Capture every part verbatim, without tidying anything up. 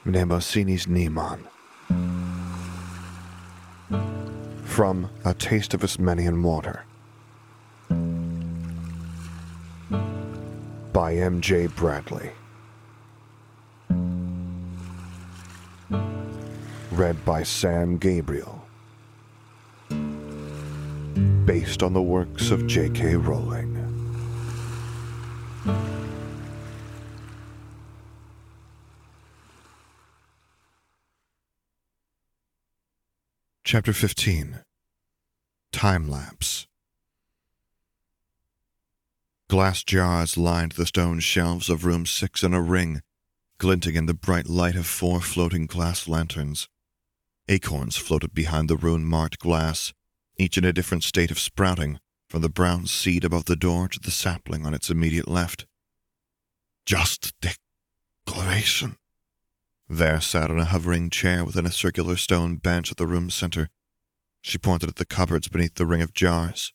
Mnemosines Niemann. From A Taste of Ismenian Water by M J Bradley. Read by Sam Gabriel. Based on the works of J K Rowling. Chapter fifteen. Time Lapse. Glass jars lined the stone shelves of room six in a ring, glinting in the bright light of four floating glass lanterns. Acorns floated behind the rune-marked glass, each in a different state of sprouting, from the brown seed above the door to the sapling on its immediate left. Just decoration. Vere sat on a hovering chair within a circular stone bench at the room's center. She pointed at the cupboards beneath the ring of jars.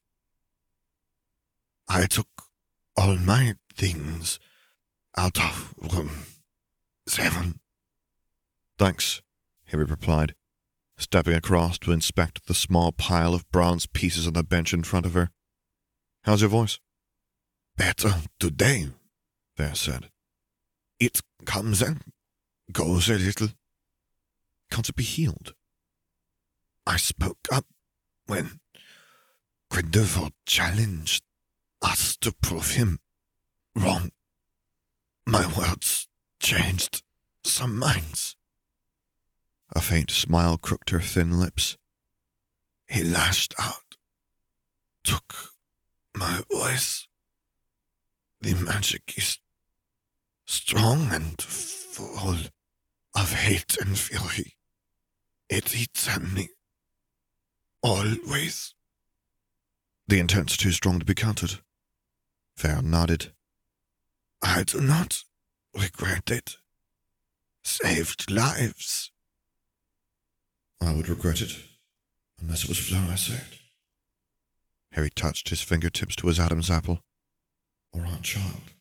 I took all my things out of room seven. Thanks, Harry replied, stepping across to inspect the small pile of bronze pieces on the bench in front of her. How's your voice? Better today, Vere said. It comes and goes a little. Can't it be healed? I spoke up when Grindelwald challenged us to prove him wrong. My words changed some minds. A faint smile crooked her thin lips. He lashed out, took my voice. The magic is strong and full of hate and fury. It eats at me. Always. The intent's too strong to be countered. Vere nodded. I do not regret it. Saved lives. I would regret it, unless it was fluorescent. Harry touched his fingertips to his Adam's apple. Or Aunt Child.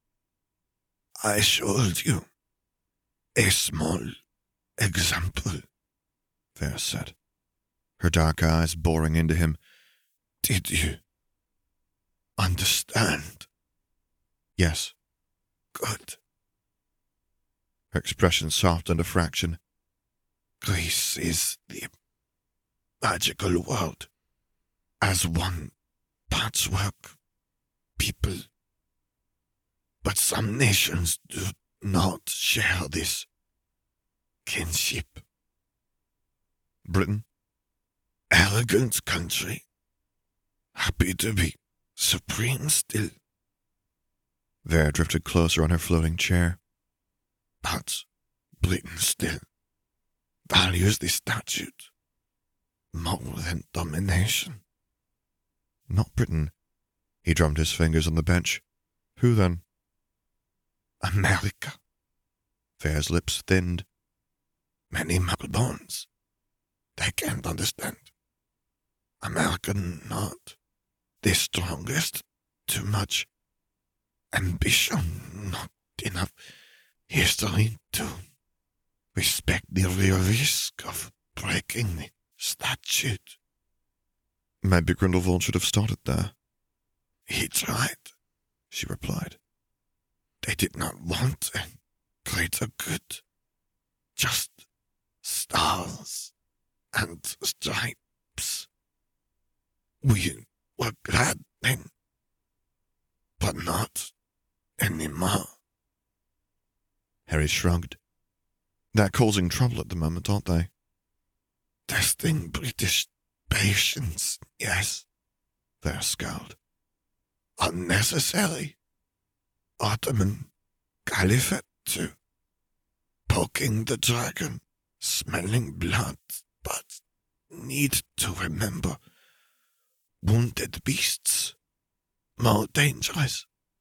I showed you a small example, Vere said, her dark eyes boring into him. Did you understand? Yes. Good. Her expression softened a fraction. Greece is the magical world, as one patchwork people. But some nations do not share this kinship. Britain? Arrogant country, happy to be supreme still. Vere drifted closer on her floating chair. But Britain still values the statute more than domination. Not Britain. He drummed his fingers on the bench. Who then? America. Vere's lips thinned. Many Muggleborns. They can't understand. America not the strongest. Too much ambition, not enough history to respect the real risk of breaking the statute. Maybe Grindelwald should have started there. He tried, she replied. They did not want a greater good, just stars and stripes. We were glad then, but not anymore. Harry shrugged. They're causing trouble at the moment, aren't they? Testing British patience, yes, Vere scowled. Unnecessary. Ottoman Caliphate too. Poking the dragon, smelling blood, but need to remember wounded beasts. More dangerous.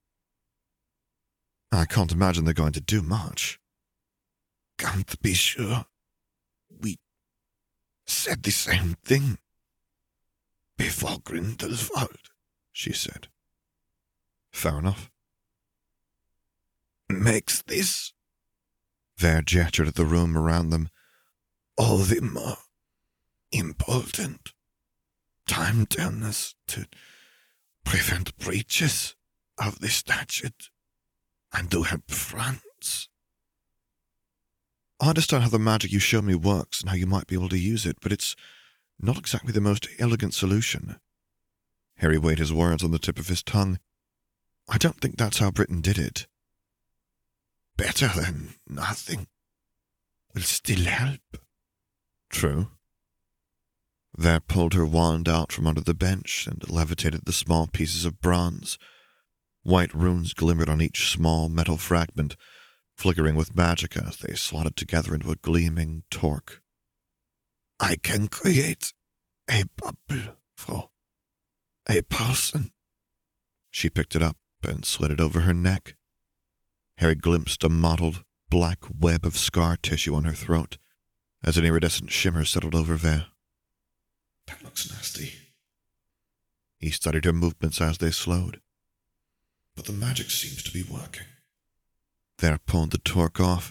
I can't imagine they're going to do much. Can't be sure. We said the same thing before Grindelwald, she said. Fair enough. Makes this Ver gestured at the room around them. All the more important. Time turners to prevent breaches of the statute and to help France. I understand how the magic you showed me works and how you might be able to use it, but it's not exactly the most elegant solution. Harry weighed his words on the tip of his tongue. I don't think that's how Britain did it. Better than nothing. Will still help. True. Ver pulled her wand out from under the bench and levitated the small pieces of bronze. White runes glimmered on each small metal fragment, flickering with magic as they slotted together into a gleaming torque. I can create a bubble for a person. She picked it up and slid it over her neck. Harry glimpsed a mottled, black web of scar tissue on her throat as an iridescent shimmer settled over Ver. That looks nasty. He studied her movements as they slowed. But the magic seems to be working. Ver pulled the torque off.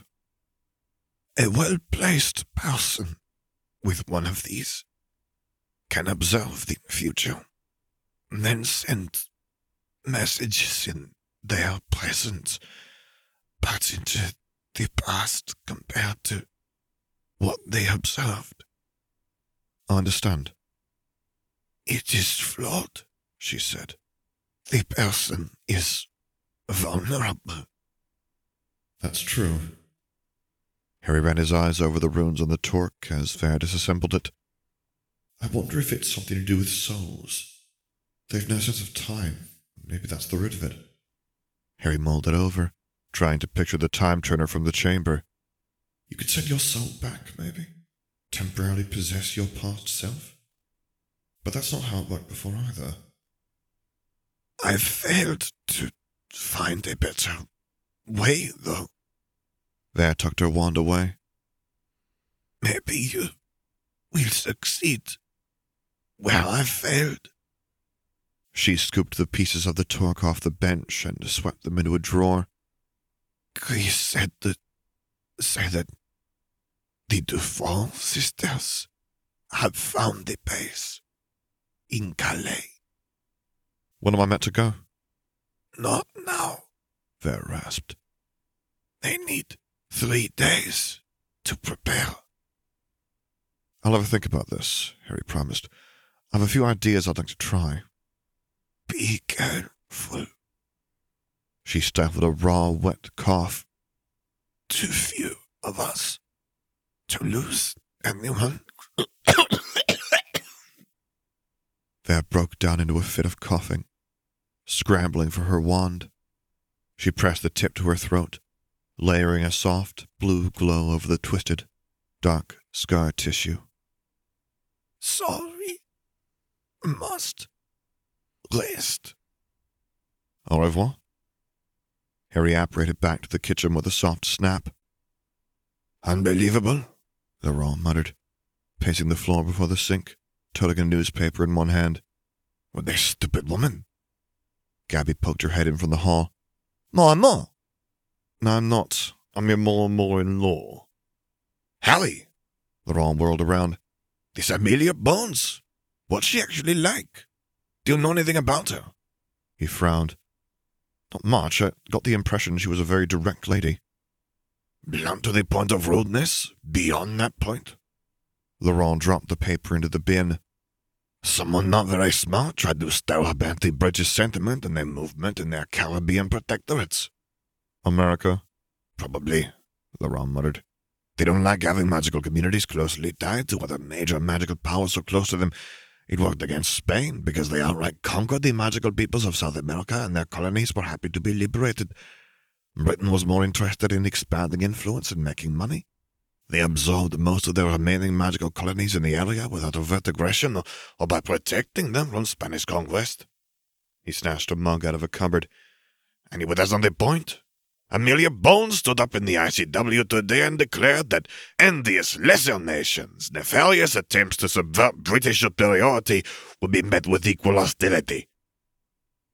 A well-placed person with one of these can observe the future, and then send messages in their presence back into the past compared to what they observed. I understand. It is flawed, she said. The person is vulnerable. That's true. Harry ran his eyes over the runes on the torque as Ver disassembled it. I wonder if it's something to do with souls. They've no sense of time. Maybe that's the root of it. Harry mulled it over, trying to picture the time turner from the chamber. You could send your soul back, maybe. Temporarily possess your past self. But that's not how it worked before either. I've failed to find a better way, though. Ver tucked her wand away. Maybe you will succeed where I've failed. She scooped the pieces of the torque off the bench and swept them into a drawer. Chris said that, say that the Duval sisters have found the base in Calais. When am I meant to go? Not now, Ver rasped. They need three days to prepare. I'll have a think about this, Harry promised. I have a few ideas I'd like to try. Be careful. She stifled a raw, wet cough. Too few of us to lose anyone. Ver broke down into a fit of coughing, scrambling for her wand. She pressed the tip to her throat, layering a soft, blue glow over the twisted, dark scar tissue. Sorry. Must rest. Au revoir. Harry apparated back to the kitchen with a soft snap. Unbelievable, Laurent muttered, pacing the floor before the sink, toting a newspaper in one hand. With this stupid woman. Gabby poked her head in from the hall. My ma. No, I'm not. I'm your mother-in-law. Harry, Laurent whirled around. This Amelia Bones. What's she actually like? Do you know anything about her? He frowned. Not much. I got the impression she was a very direct lady. Blunt to the point of rudeness? Beyond that point? Laurent dropped the paper into the bin. Someone not very smart tried to stir up anti-British sentiment in their movement in their Caribbean protectorates. America? Probably, Laurent muttered. They don't like having magical communities closely tied to other major magical powers so close to them. It worked against Spain because they outright conquered the magical peoples of South America and their colonies were happy to be liberated. Britain was more interested in expanding influence and making money. They absorbed most of their remaining magical colonies in the area without overt aggression or, or by protecting them from Spanish conquest. He snatched a mug out of a cupboard. Anyway, that's not the point. Amelia Bones stood up in the I C W today and declared that envious lesser nations' nefarious attempts to subvert British superiority would be met with equal hostility.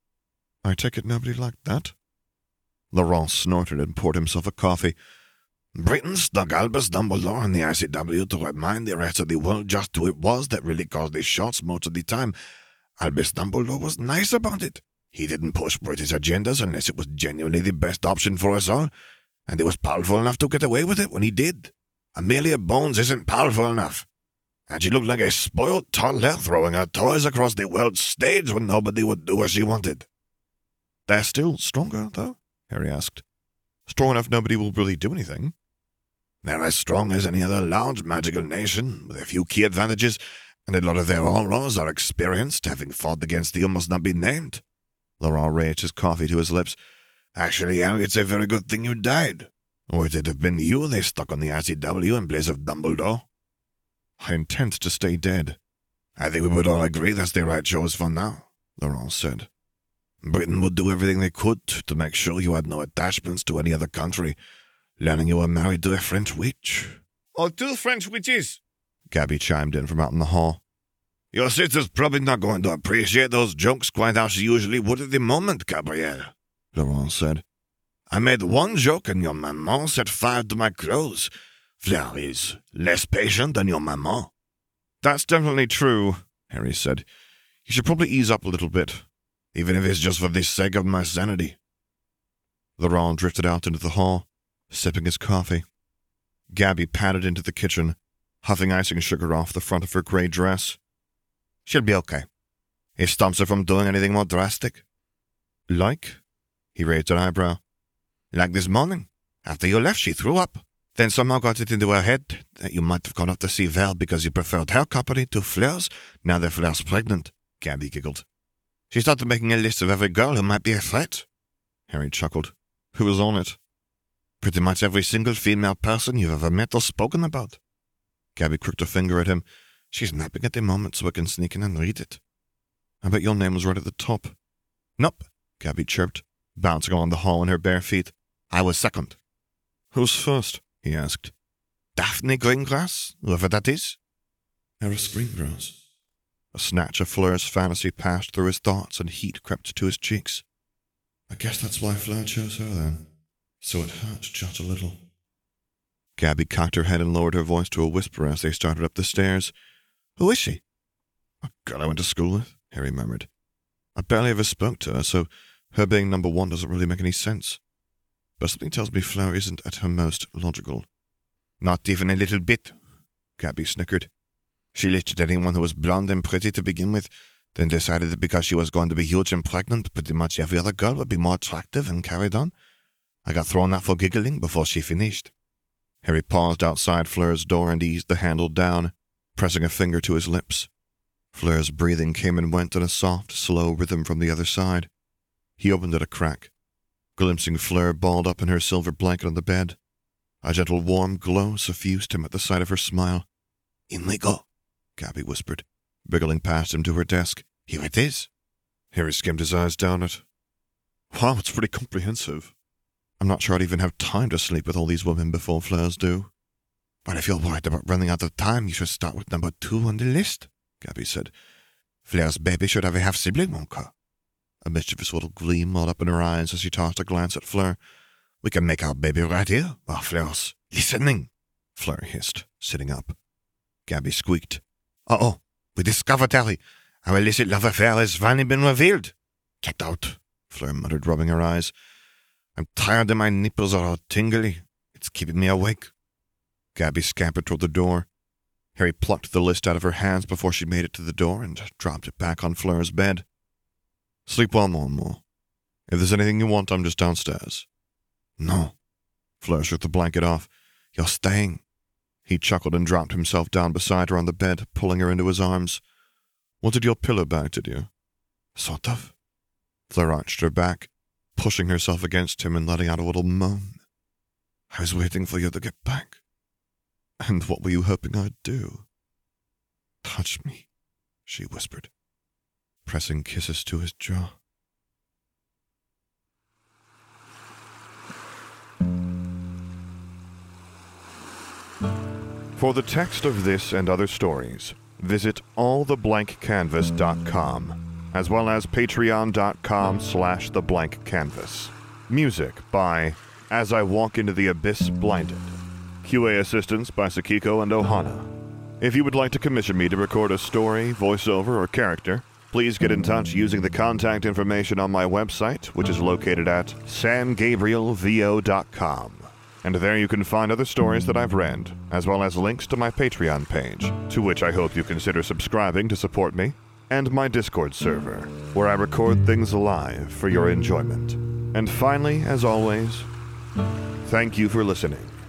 I take it nobody liked that? Laurent snorted and poured himself a coffee. Britain stuck Albus Dumbledore in the I C W to remind the rest of the world just who it was that really called the shots most of the time. Albus Dumbledore was nice about it. He didn't push British agendas unless it was genuinely the best option for us all, and he was powerful enough to get away with it when he did. Amelia Bones isn't powerful enough, and she looked like a spoiled toddler throwing her toys across the world stage when nobody would do as she wanted. They're still stronger, though? Harry asked. Strong enough nobody will really do anything. They're as strong as any other large magical nation, with a few key advantages, and a lot of their aurors are experienced, having fought against the almost not be named. Laurent raised his coffee to his lips. Actually, Harry, it's a very good thing you died. Or it'd have been you they stuck on the I C W in place of Dumbledore. I intend to stay dead. I think we would all agree that's the right choice for now, Laurent said. Britain would do everything they could to make sure you had no attachments to any other country, learning you were married to a French witch. Oh, two French witches, Gabby chimed in from out in the hall. Your sister's probably not going to appreciate those jokes quite how she usually would at the moment, Gabrielle, Laurent said. I made one joke and your maman set fire to my clothes. Fleur is less patient than your maman. That's definitely true, Harry said. You should probably ease up a little bit, even if it's just for the sake of my sanity. Laurent drifted out into the hall, sipping his coffee. Gabby padded into the kitchen, huffing icing sugar off the front of her grey dress. She'll be okay. It stops her from doing anything more drastic. Like? He raised an eyebrow. Like this morning. After you left, she threw up. Then somehow got it into her head that you might have gone off to see Val because you preferred her company to Fleur's. Now that Fleur's pregnant, Gabby giggled. She started making a list of every girl who might be a threat. Harry chuckled. Who was on it? Pretty much every single female person you've ever met or spoken about. Gabby crooked a finger at him. She's napping at the moment so I can sneak in and read it. I bet your name was right at the top. Nope, Gabby chirped, bouncing along the hall in her bare feet. I was second. Who's first? He asked. Daphne Greengrass, whoever that is. Eris Greengrass. A snatch of Fleur's fantasy passed through his thoughts and heat crept to his cheeks. I guess that's why Fleur chose her then. So it hurt just a little. Gabby cocked her head and lowered her voice to a whisper as they started up the stairs. Who is she? A girl I went to school with, Harry murmured. I barely ever spoke to her, so her being number one doesn't really make any sense. But something tells me Fleur isn't at her most logical. Not even a little bit, Gabby snickered. She listed anyone who was blonde and pretty to begin with, then decided that because she was going to be huge and pregnant, pretty much every other girl would be more attractive and carried on. I got thrown out for giggling before she finished. Harry paused outside Fleur's door and eased the handle down, pressing a finger to his lips. Fleur's breathing came and went in a soft, slow rhythm from the other side. He opened it a crack, glimpsing Fleur balled up in her silver blanket on the bed. A gentle warm glow suffused him at the sight of her smile. Inigo, Gabby whispered, wriggling past him to her desk. Here it is. Harry skimmed his eyes down it. Wow, it's pretty comprehensive. I'm not sure I'd even have time to sleep with all these women before Fleur's do. But if you're worried about running out of time, you should start with number two on the list, Gabby said. Fleur's baby should have a half-sibling, mon cœur. A mischievous little gleam welled up in her eyes as she tossed a glance at Fleur. We can make our baby right here, while Fleur's listening, Fleur hissed, sitting up. Gabby squeaked. Uh-oh, we discovered, Harry. Our illicit love affair has finally been revealed. Get out, Fleur muttered, rubbing her eyes. I'm tired and my nipples are all tingly. It's keeping me awake. Gabby scampered toward the door. Harry plucked the list out of her hands before she made it to the door and dropped it back on Fleur's bed. Sleep well, mon amour. If there's anything you want, I'm just downstairs. No. Fleur shook the blanket off. You're staying. He chuckled and dropped himself down beside her on the bed, pulling her into his arms. Wanted your pillow back, did you? Sort of. Fleur arched her back, pushing herself against him and letting out a little moan. I was waiting for you to get back. And what were you hoping I'd do? Touch me, she whispered, pressing kisses to his jaw. For the text of this and other stories, visit all the blank canvas dot com, as well as patreon.com slash theblankcanvas. Music by As I Walk Into the Abyss Blinded. Q A assistance by Sakiko and Ohana. If you would like to commission me to record a story, voiceover, or character, please get in touch using the contact information on my website, which is located at san gabriel v o dot com. And there you can find other stories that I've read, as well as links to my Patreon page, to which I hope you consider subscribing to support me, and my Discord server, where I record things live for your enjoyment. And finally, as always, thank you for listening.